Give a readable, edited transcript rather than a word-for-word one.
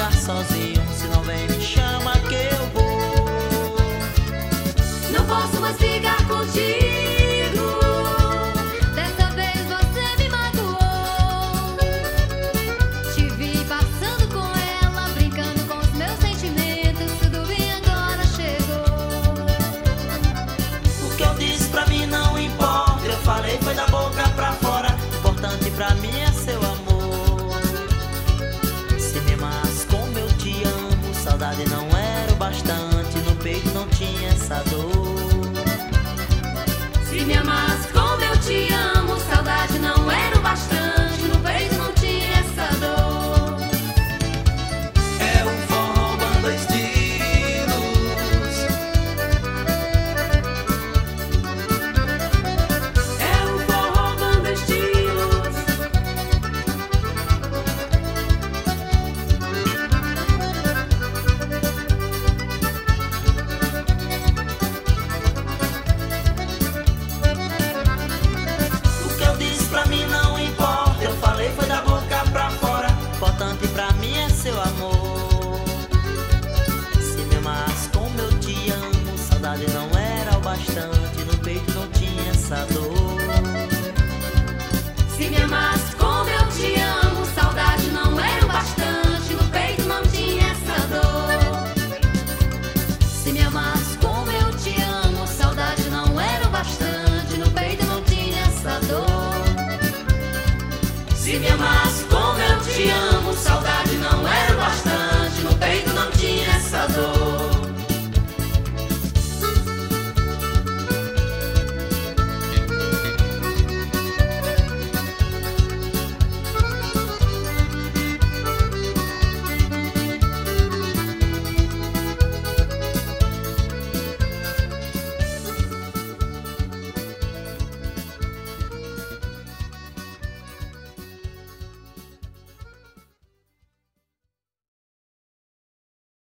ficar sozinho. Se não vem, me chama que eu vou. Não posso mais ficar contigo. Dessa vez você me magoou. Te vi passando com ela, brincando com os meus sentimentos. Tudo bem, agora chegou. O que eu disse pra mim não importa. Eu falei foi da boca pra fora. Importante pra mim é seu amor. Se me amas como eu te amo, saudade não era o bastante. No peito não tinha essa dor. Se me amas como eu te amo, saudade não era o bastante. No peito não tinha essa dor. É um forró banda estilos. É o forró banda estilos. O que eu disse pra mim não importa. Eu falei foi da boca pra fora. Importante pra mim é seu amor. Se me amas como eu te amo, saudade não era o bastante. No peito não tinha essa dor. Se me amas como eu te amo, saudade não era o bastante. No peito não tinha essa dor. Se me amas como eu te amo, saudade não era o bastante. No peito não tinha essa dor. Se me amas